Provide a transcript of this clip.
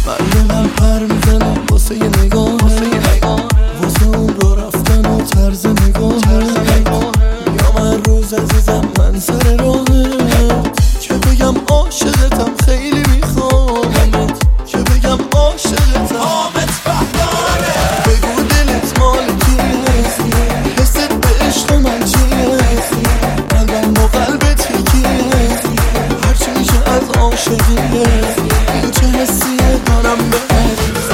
من دلم پر میزنه واسه یه نگاه، واسه اون را رفتن و طرز نگاه. میام هر روز عزیزم من سر راهت، که بگم عاشقتم خیلی میخوامت، که بگم عاشقتم. آمد بهداره بگو دلت مال کیه، حست به عشق من چیه، قلبم با قلبت یکیه، هرچی میشه از عاشقیه. این چه حسیه دارم بهت